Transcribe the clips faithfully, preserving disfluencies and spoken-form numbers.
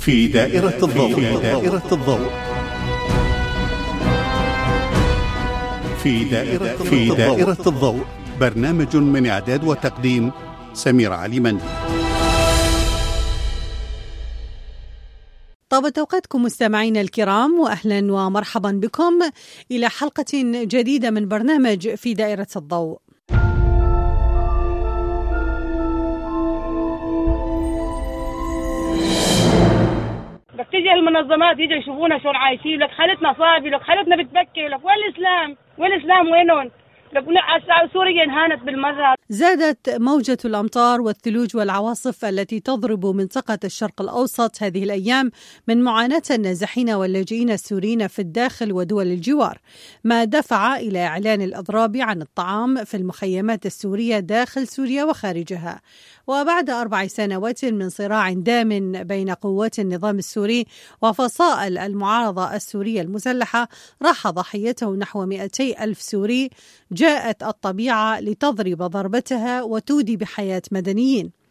في دائرة الضوء في دائرة الضوء في دائرة في دائرة الضوء، برنامج من إعداد وتقديم سمير علي مندي. طابت أوقاتكم مستمعينا الكرام، وأهلا ومرحبا بكم إلى حلقة جديدة من برنامج في دائرة الضوء. بس تيجي المنظمات يجي يشوفونا شلون عايشين، لك حالتنا صعبة، لك حالتنا بتبكي، لك وين الإسلام؟ وين الإسلام وينهم؟ سوريا انهانت بالمرة. زادت موجة الأمطار والثلوج والعواصف التي تضرب منطقة الشرق الأوسط هذه الأيام من معاناة النازحين واللاجئين السوريين في الداخل ودول الجوار، ما دفع إلى إعلان الإضراب عن الطعام في المخيمات السورية داخل سوريا وخارجها. وبعد أربع سنوات من صراع دام بين قوات النظام السوري وفصائل المعارضة السورية المسلحة راح ضحيته نحو مئتي ألف سوري، جاءت الطبيعة لتضرب ضربتها وتودي بحياة مدنيين.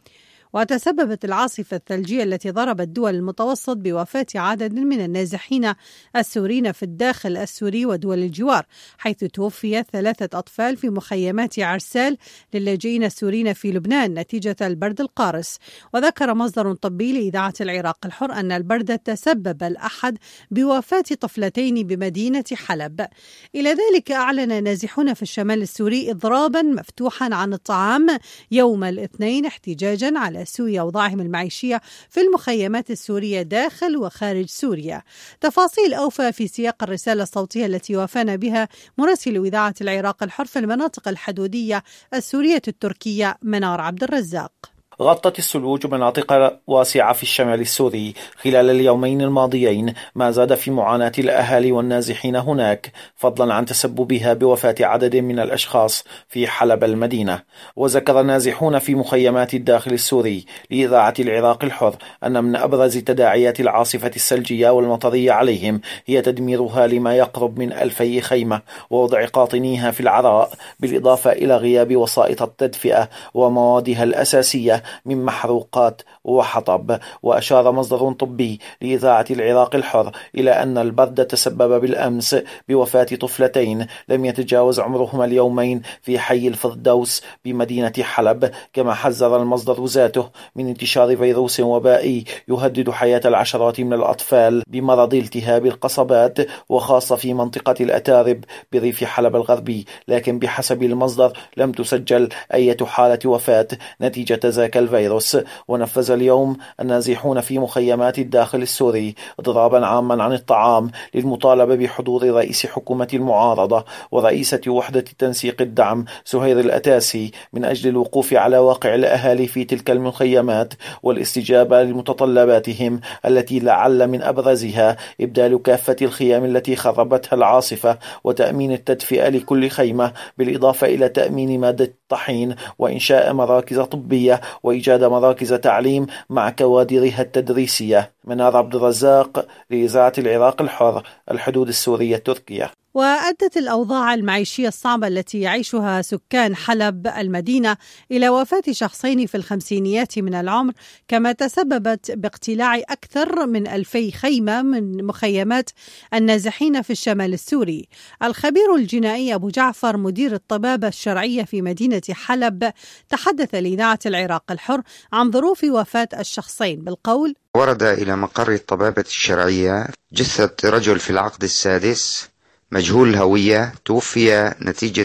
وتسببت العاصفة الثلجية التي ضربت دول المتوسط بوفاة عدد من النازحين السوريين في الداخل السوري ودول الجوار، حيث توفي ثلاثة أطفال في مخيمات عرسال للاجئين السوريين في لبنان نتيجة البرد القارس. وذكر مصدر طبي لإذاعة العراق الحر أن البرد تسبب الأحد بوفاة طفلتين بمدينة حلب. إلى ذلك أعلن نازحون في الشمال السوري إضرابا مفتوحا عن الطعام يوم الاثنين احتجاجا على سوء أوضاعهم المعيشية في المخيمات السورية داخل وخارج سوريا. تفاصيل أوفى في سياق الرسالة الصوتية التي وافانا بها مراسل إذاعة العراق الحر في المناطق الحدودية السورية التركية منار عبد الرزاق. غطت الثلوج مناطق واسعة في الشمال السوري خلال اليومين الماضيين، ما زاد في معاناة الأهالي والنازحين هناك، فضلا عن تسببها بوفاة عدد من الأشخاص في حلب المدينة. وذكر نازحون في مخيمات الداخل السوري لإذاعة العراق الحر أن من أبرز تداعيات العاصفة الثلجية والمطرية عليهم هي تدميرها لما يقرب من ألفي خيمة ووضع قاطنيها في العراء، بالإضافة إلى غياب وسائط التدفئة وموادها الأساسية من محروقات وحطب. وأشار مصدر طبي لإذاعة العراق الحر إلى أن البرد تسبب بالأمس بوفاة طفلتين لم يتجاوز عمرهما اليومين في حي الفردوس بمدينة حلب، كما حذر المصدر ذاته من انتشار فيروس وبائي يهدد حياة العشرات من الأطفال بمرض التهاب القصبات، وخاصة في منطقة الأتارب بريف حلب الغربي. لكن بحسب المصدر لم تسجل أي حالة وفاة نتيجة ذاك الفيروس. ونفذ اليوم النازحون في مخيمات الداخل السوري اضرابا عاما عن الطعام للمطالبة بحضور رئيس حكومة المعارضة ورئيسة وحدة تنسيق الدعم سهير الأتاسي من أجل الوقوف على واقع الأهالي في تلك المخيمات والاستجابة لمتطلباتهم، التي لعل من أبرزها إبدال كافة الخيام التي خربتها العاصفة وتأمين التدفئة لكل خيمة، بالإضافة إلى تأمين مادة الطحين وإنشاء مراكز طبية وإيجاد مراكز تعليم مع كوادرها التدريسية. منار عبد الرزاق لإذاعة العراق الحر، الحدود السورية التركية. وأدت الأوضاع المعيشية الصعبة التي يعيشها سكان حلب المدينة إلى وفاة شخصين في الخمسينيات من العمر، كما تسببت باقتلاع أكثر من ألفي خيمة من مخيمات النازحين في الشمال السوري. الخبير الجنائي أبو جعفر مدير الطبابة الشرعية في مدينة حلب تحدث لإذاعة العراق الحر عن ظروف وفاة الشخصين بالقول: ورد إلى مقر الطبابة الشرعية جثة رجل في العقد السادس مجهول الهوية، توفي نتيجة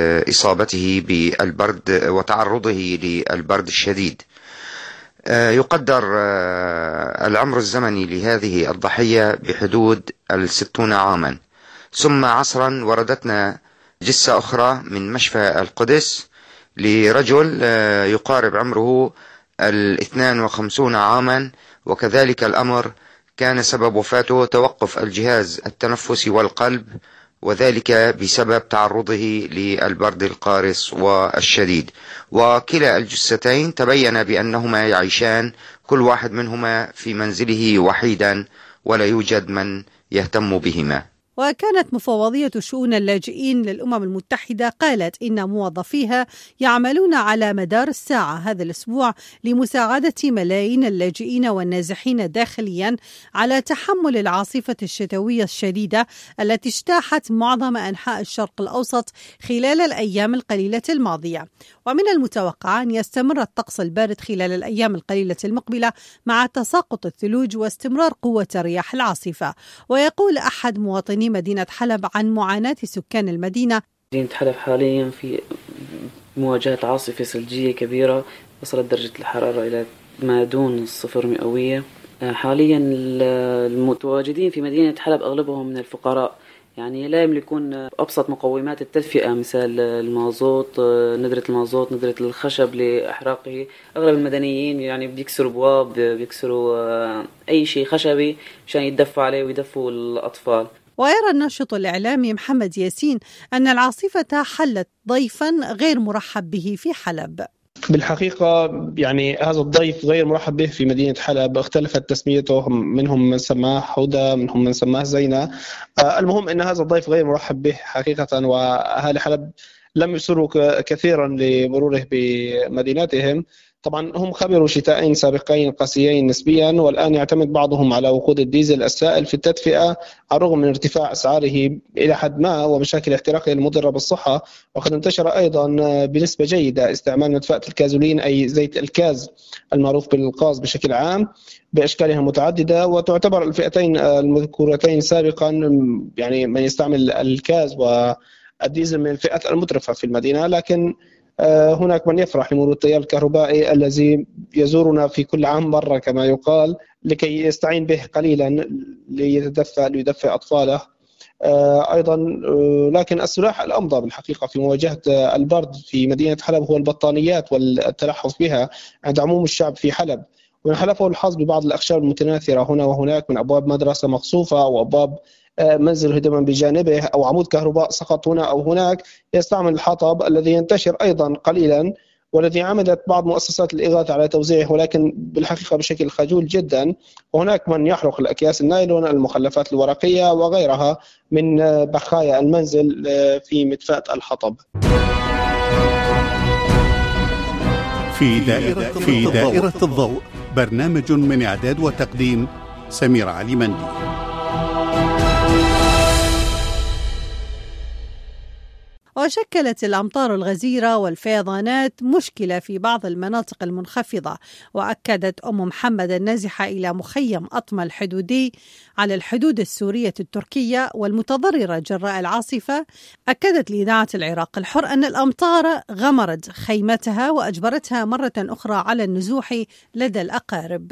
إصابته بالبرد وتعرضه للبرد الشديد. يقدر العمر الزمني لهذه الضحية بحدود الستون عاما. ثم عصرا وردتنا جثة أخرى من مشفى القدس لرجل يقارب عمره الاثنان وخمسون عاما، وكذلك الأمر كان سبب وفاته توقف الجهاز التنفسي والقلب، وذلك بسبب تعرضه للبرد القارس والشديد. وكلا الجثتين تبين بأنهما يعيشان كل واحد منهما في منزله وحيدا ولا يوجد من يهتم بهما. وكانت مفوضية شؤون اللاجئين للأمم المتحدة قالت إن موظفيها يعملون على مدار الساعة هذا الأسبوع لمساعدة ملايين اللاجئين والنازحين داخليا على تحمل العاصفة الشتوية الشديدة التي اجتاحت معظم أنحاء الشرق الأوسط خلال الأيام القليلة الماضية. ومن المتوقع أن يستمر الطقس البارد خلال الأيام القليلة المقبلة مع تساقط الثلوج واستمرار قوة رياح العاصفة. ويقول أحد مواطني مدينة حلب عن معاناة سكان المدينة: مدينة حلب حاليا في مواجهة عاصفة ثلجية كبيرة وصلت درجة الحرارة إلى ما دون الصفر مئوية. حاليا المتواجدين في مدينة حلب أغلبهم من الفقراء، يعني لا يملكون أبسط مقومات التدفئة مثل المازوت، ندرة المازوت، ندرة الخشب لإحراقه. أغلب المدنيين يعني بيكسروا بواب، بيكسروا أي شيء خشبي مشان يتدفوا عليه ويدفوا الأطفال. ويرى الناشط الإعلامي محمد ياسين أن العاصفة حلت ضيفا غير مرحب به في حلب. بالحقيقة يعني هذا الضيف غير مرحب به في مدينة حلب، اختلفت تسميته، منهم من سماه هدى، منهم من سماه زينة. المهم أن هذا الضيف غير مرحب به حقيقة، وأهالي حلب لم يسروا كثيرا لمروره بمدينتهم. طبعا هم خبروا شتائين سابقين قاسيين نسبيا، والآن يعتمد بعضهم على وقود الديزل السائل في التدفئة على الرغم من ارتفاع أسعاره إلى حد ما ومشاكل احتراقه المضرة بالصحة. وقد انتشر أيضا بنسبة جيدة استعمال مدفأة الكازولين أي زيت الكاز المعروف بالغاز بشكل عام بأشكالها المتعددة، وتعتبر الفئتين المذكورتين سابقا يعني من يستعمل الكاز والديزل من الفئات المترفة في المدينة. لكن هناك من يفرح لمرور التيار الكهربائي الذي يزورنا في كل عام مرة كما يقال لكي يستعين به قليلا ليتدفى ليدفئ أطفاله أيضا. لكن السلاح الأمضى بالحقيقة في مواجهة البرد في مدينة حلب هو البطانيات والتلحف بها عند عموم الشعب في حلب. ومن حلفه الحظ ببعض الأخشاب المتناثرة هنا وهناك من أبواب مدرسة مقصوفة أو أبواب منزل هدما بجانبه أو عمود كهرباء سقط هنا أو هناك، يستعمل الحطب الذي ينتشر أيضا قليلا والذي عملت بعض مؤسسات الإغاثة على توزيعه، ولكن بالحقيقة بشكل خجول جدا. وهناك من يحرق الأكياس النايلون، المخلفات الورقية وغيرها من بقايا المنزل في مدفأة الحطب. في دائرة, في دائرة الضوء، برنامج من إعداد وتقديم سمير علي مندي. وشكلت الأمطار الغزيرة والفيضانات مشكلة في بعض المناطق المنخفضة. وأكدت أم محمد النازحة إلى مخيم أطمة الحدودي على الحدود السورية التركية والمتضررة جراء العاصفة، أكدت لإذاعة العراق الحر أن الأمطار غمرت خيمتها وأجبرتها مرة أخرى على النزوح لدى الأقارب.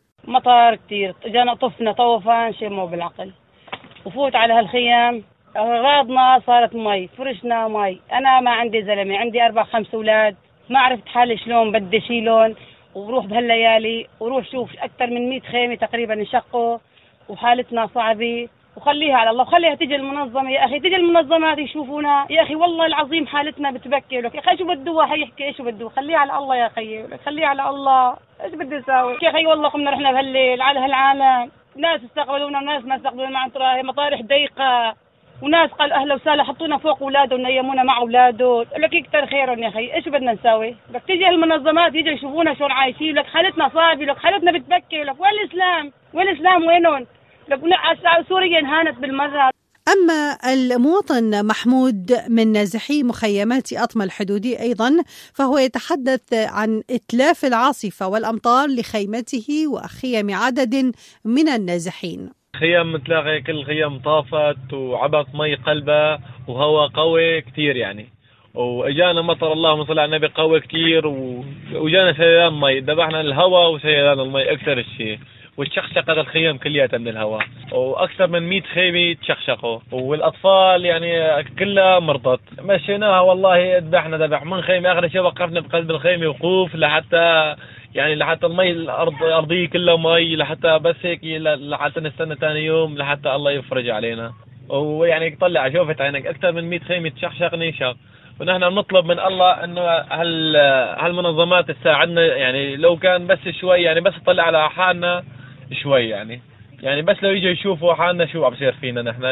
مطر كتير، جانا طفنا طوفان شيء مو بالعقل، وفوت على هالخيام أغراضنا صارت مي، فرشنا مي. أنا ما عندي زلمة، عندي أربع خمس أولاد، ما عرفت حالي شلون بدي شيلون وروح بهالليالي وروح شوف أكثر من مئة خيمة تقريبا انشقوا وحالتنا صعبة. وخليها على الله، وخليها تيجي المنظمة يا أخي، تيجي المنظمات يشوفونا يا أخي، والله العظيم حالتنا بتبكي. لك يا أخي شو بدو واحد يحكي إيش بدو، خليها على الله يا أخي، خليها على الله، إيش بدي أساوي يا أخي. والله قمنا رحنا بهالليل على هالعالم، ناس استقبلونا وناس ما استقبلونا، مع ترى مطارح ضيقة وناس قال أهلا وسهلا حطونا فوق أولاده ونيمونا مع أولاده. لك يكتر خيرهم يا أخي، إيش بدنا نساوي؟ لك تيجي المنظمات يجي يشوفونا شلون عايشين، لك حالتنا صعبة، لك حالتنا بتبكي، لك وين الإسلام؟ وين الإسلام وينهم؟ لك سوريا انهانت بالمرة. أما المواطن محمود من نازحي مخيمات أطمة الحدودي أيضا فهو يتحدث عن إتلاف العاصفة والأمطار لخيمته وخيم عدد من النازحين. خيام متلاقية، كل خيام طافت وعبت مي قلبة وهواء قوي كتير يعني، واجانا مطر اللهم صل على النبي قوي كتير، وجانا سيلان مي، ذبحنا الهواء وسيلان المي اكثر الشيء، وتشخشقت الخيام كلياتها من الهواء، واكثر من مئة خيمه تشخشقوا، والاطفال يعني كلها مرضت. مشيناها والله، ذبحنا ذبح من خيمه، اخر شيء وقفنا بقلب الخيمه وقوف لحتى يعني لحتى المي الارض الارضيه كلها مي، لحتى بس هيك لحتى نستنى ثاني يوم لحتى الله يفرج علينا. ويعني طلع شوفت عينك اكثر من مئة خيمه تشخشق نيشق، ونحن نطلب من الله انه هال هالمنظمات تساعدنا، يعني لو كان بس شوي، يعني بس تطلع على حالنا شوي، يعني يعني بس لو يجوا يشوفوا حالنا شو عم بصير فينا نحن.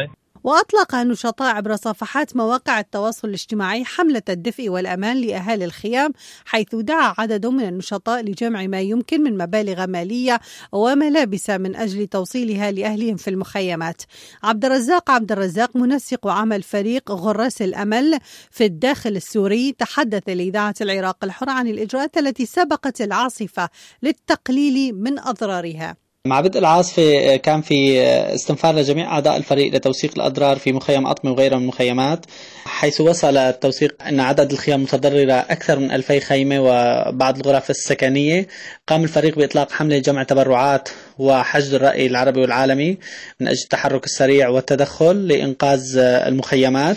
وأطلق نشطاء عبر صفحات مواقع التواصل الاجتماعي حملة الدفء والأمان لأهالي الخيام، حيث دعا عدد من النشطاء لجمع ما يمكن من مبالغ مالية وملابس من أجل توصيلها لأهلهم في المخيمات. عبد الرزاق عبد الرزاق منسق عمل فريق غراس الأمل في الداخل السوري تحدث لإذاعة العراق الحر عن الإجراءات التي سبقت العاصفة للتقليل من أضرارها. مع بدء العاصفة كان في استنفار لجميع أعضاء الفريق لتوثيق الأضرار في مخيم أطمي وغيرها من المخيمات، حيث وصل التوثيق أن عدد الخيام المتضررة أكثر من ألفي خيمة وبعض الغرف السكنية. قام الفريق بإطلاق حملة جمع تبرعات وحشد الرأي العربي والعالمي من أجل التحرك السريع والتدخل لإنقاذ المخيمات،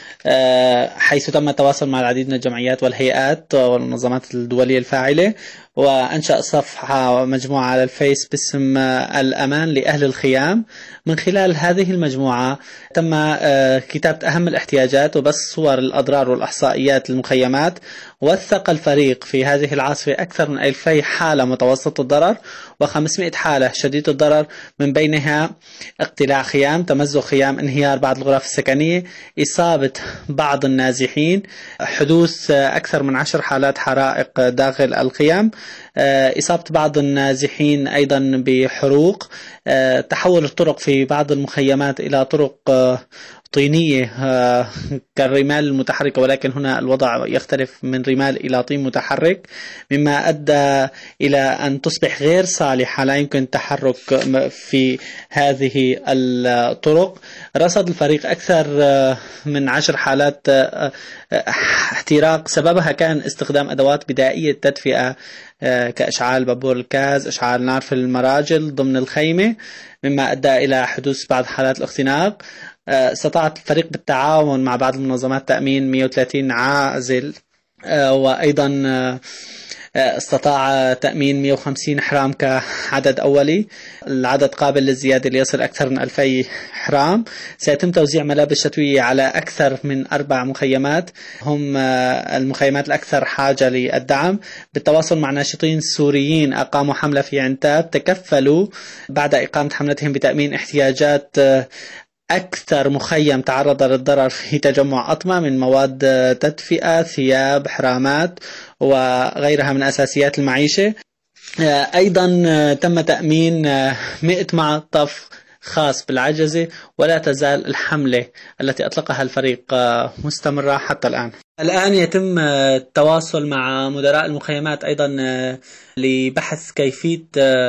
حيث تم التواصل مع العديد من الجمعيات والهيئات والمنظمات الدولية الفاعلة، وأنشأ صفحة مجموعة على الفيس باسم الأمان لأهل الخيام. من خلال هذه المجموعة تم كتابة أهم الاحتياجات وبث صور الأضرار والإحصائيات للمخيمات. وثق الفريق في هذه العاصفة أكثر من ألفي حالة متوسط الضرر وخمسمائة حالة شديد الضرر، من بينها اقتلاع خيام، تمزق خيام، انهيار بعض الغرف السكنية، إصابة بعض النازحين، حدوث أكثر من عشر حالات حرائق داخل الخيام، إصابة بعض النازحين أيضا بحروق، تحول الطرق في بعض المخيمات إلى طرق طينية كالرمال المتحركة، ولكن هنا الوضع يختلف من رمال إلى طين متحرك، مما أدى إلى أن تصبح غير صالحة، لا يمكن التحرك في هذه الطرق. رصد الفريق أكثر من عشر حالات احتراق سببها كان استخدام أدوات بدائية تدفئة كإشعال بابور الكاز، إشعال نار في المراجل ضمن الخيمة، مما أدى إلى حدوث بعض حالات الاختناق. استطاع الفريق بالتعاون مع بعض المنظمات تأمين مئة وثلاثين عازل، وأيضا استطاع تأمين مئة وخمسين حرام كعدد أولي. العدد قابل للزيادة ليصل أكثر من ألفي حرام. سيتم توزيع ملابس شتوية على أكثر من أربع مخيمات هم المخيمات الأكثر حاجة للدعم. بالتواصل مع ناشطين سوريين أقاموا حملة في عنتاب، تكفلوا بعد إقامة حملتهم بتأمين احتياجات أكثر مخيم تعرض للضرر في تجمع أطمة من مواد تدفئة، ثياب، حرامات وغيرها من أساسيات المعيشة. أيضا تم تأمين مئة معطف خاص بالعجزة، ولا تزال الحملة التي أطلقها الفريق مستمرة حتى الآن. الآن يتم التواصل مع مدراء المخيمات أيضا لبحث كيفية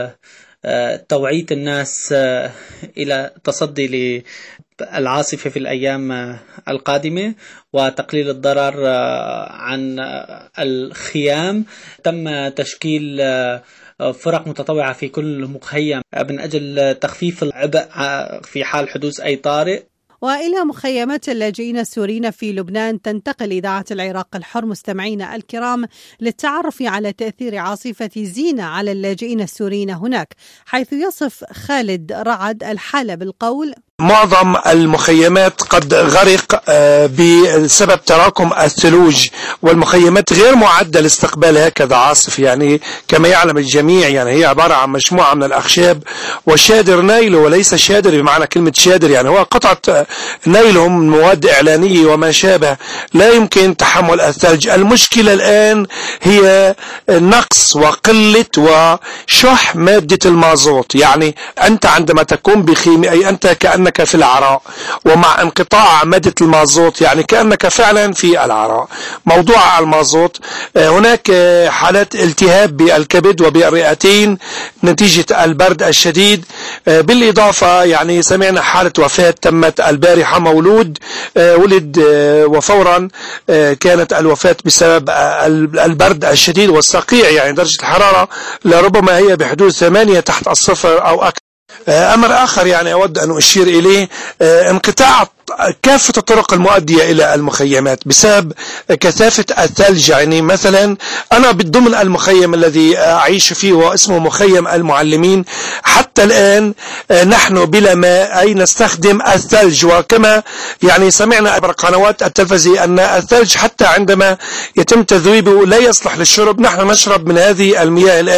توعية الناس إلى تصدي للعاصفة في الأيام القادمة وتقليل الضرر عن الخيام. تم تشكيل فرق متطوعة في كل مخيم من أجل تخفيف العبء في حال حدوث أي طارئ. وإلى مخيمات اللاجئين السوريين في لبنان تنتقل إذاعة العراق الحر مستمعينا الكرام للتعرف على تأثير عاصفة زينة على اللاجئين السوريين هناك، حيث يصف خالد رعد الحالة بالقول: معظم المخيمات قد غرق بسبب تراكم الثلوج، والمخيمات غير معدة لاستقبال هكذا عاصف. يعني كما يعلم الجميع يعني هي عبارة عن مجموعة من الأخشاب وشادر نايلو، وليس شادر بمعنى كلمة شادر، يعني هو قطعة نايلهم من مواد إعلانية وما شابه، لا يمكن تحمل الثلج. المشكلة الآن هي نقص وقلة وشح مادة المازوت. يعني أنت عندما تكون بخيمة أي أنت كأن كأنك في العراء، ومع انقطاع مادة المازوت يعني كأنك فعلا في العراء. موضوع المازوت، هناك حالات التهاب بالكبد وبالرئتين نتيجة البرد الشديد، بالإضافة يعني سمعنا حالة وفاة تمت البارحة، مولود ولد وفورا كانت الوفاة بسبب البرد الشديد والصقيع، يعني درجة الحرارة لربما هي بحدود ثمانية تحت الصفر أو أكثر. أمر آخر يعني أود أن أشير إليه انقطاع كافة الطرق المؤدية إلى المخيمات بسبب كثافة الثلج. يعني مثلا أنا ضمن المخيم الذي أعيش فيه واسمه مخيم المعلمين، حتى الآن نحن بلا ماء أي نستخدم الثلج، وكما يعني سمعنا عبر قنوات التلفزيون أن الثلج حتى عندما يتم تذويبه لا يصلح للشرب. نحن نشرب من هذه المياه الآن.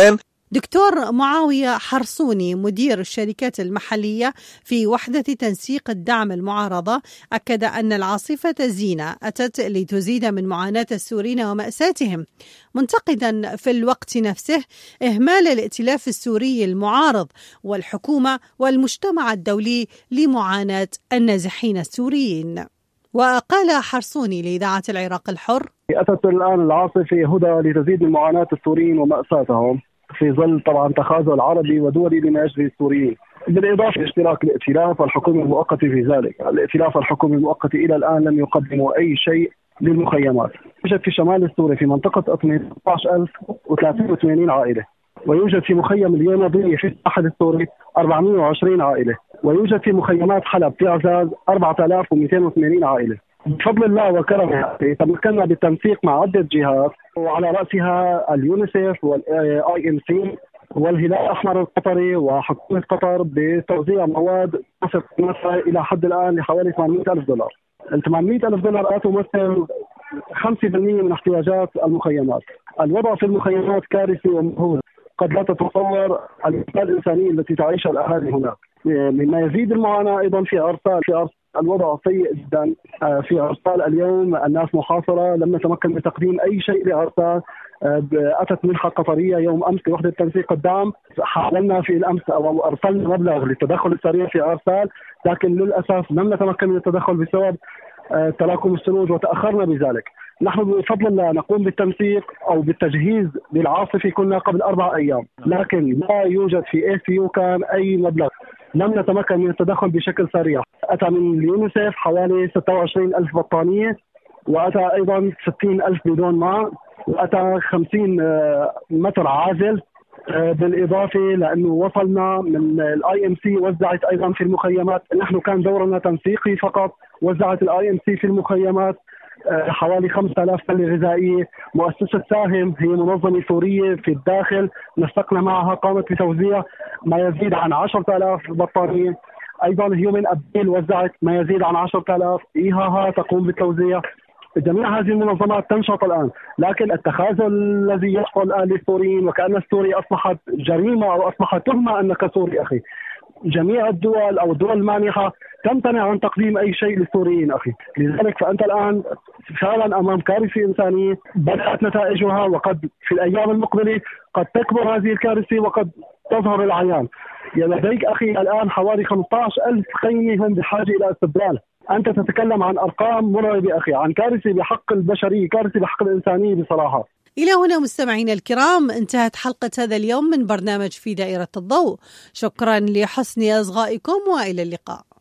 دكتور معاوية حرصوني مدير الشركات المحلية في وحدة تنسيق الدعم المعارضة أكد أن العاصفة زينة أتت لتزيد من معاناة السوريين ومأساتهم، منتقدا في الوقت نفسه إهمال الائتلاف السوري المعارض والحكومة والمجتمع الدولي لمعاناة النازحين السوريين. وقال حرصوني لإذاعة العراق الحر: أتت الآن العاصفة هدى لتزيد من معاناة السوريين ومأساتهم في ظل طبعا تخاذل عربي ودولي بما يجري السوريين، بالإضافة لاشتراك الائتلاف والحكومة المؤقتة في ذلك. الائتلاف والحكومة المؤقتة إلى الآن لم يقدموا أي شيء للمخيمات. يوجد في شمال السوري في منطقة أطمي ستة عشر ألف وثلاثمائة وثمانين عائلة، ويوجد في مخيم اليمنية في الساحل السوري أربعمائة وعشرين عائلة، ويوجد في مخيمات حلب في عزاز أربعة آلاف ومئتين وثمانين عائلة. بفضل الله وكرمه تمكنا بالتنسيق مع عدة جهات وعلى رأسها اليونيسيف والاي ام سي والهلال الأحمر القطري وحكومة قطر بتوزيع مواد تصل إلى حد الآن لحوالي ثمانمائة ألف دولار. ال ثمانمائة ألف دولار تمثل خمسة بالمئة من احتياجات المخيمات. الوضع في المخيمات كارثي ومهول، قد لا تتصور الأزمة الإنسانية التي تعيشها الأهالي هناك. مما يزيد المعاناة أيضا في أرسال في أرسال الوضع سيء جدا في أرسال. اليوم الناس محاصرة، لم نتمكن من تقديم أي شيء لأرسال. أتت منحة قطرية يوم أمس لوحدة تنسيق الدعم، حاولنا في الأمس أو أرسلنا مبلغ للتدخل السريع في أرسال، لكن للأسف لم نتمكن من التدخل بسبب تراكم الثلوج وتأخرنا بذلك. نحن بفضل الله نقوم بالتنسيق أو بالتجهيز للعاصفة كنا قبل أربع أيام، لكن لا يوجد في اي سي يو كان أي مبلغ. لم نتمكن من التدخل بشكل سريع. أتى من اليونيسيف حوالي ستة وعشرين ألف بطانية، وأتى أيضا ستين ألف بدون ماء، وأتى خمسين متر عازل، بالإضافة لأنه وصلنا من الاي ام سي وزعت أيضا في المخيمات. نحن كان دورنا تنسيقي فقط، وزعت الاي ام سي في المخيمات حوالي خمسة آلاف سلة غذائية. مؤسسة ساهم هي منظمة سورية في الداخل نسقنا معها، قامت بتوزيع ما يزيد عن عشرة آلاف بطانية. أيضا هيومن أبيل وزعت ما يزيد عن عشرة آلاف. إيهاها تقوم بالتوزيع. جميع هذه المنظمات تنشط الآن، لكن التخاذل الذي يحصل الآن للسوريين وكأن السوري أصبحت جريمة أو أصبحت تهمة أنك سوري أخي. جميع الدول أو الدول المانحة تمتنع عن تقديم أي شيء للسوريين أخي. لذلك فأنت الآن فعلا أمام كارثة إنسانية بدأت نتائجها، وقد في الأيام المقبلة قد تكبر هذه الكارثة وقد تظهر العيان. يعني لديك أخي الآن حوالي خمسة عشر ألف خيمة هم بحاجة إلى استبدال. أنت تتكلم عن أرقام مرعبة أخي، عن كارثة بحق البشرية، كارثة بحق الإنسانية بصراحة. إلى هنا مستمعينا الكرام انتهت حلقة هذا اليوم من برنامج في دائرة الضوء. شكرا لحسن إصغائكم وإلى اللقاء.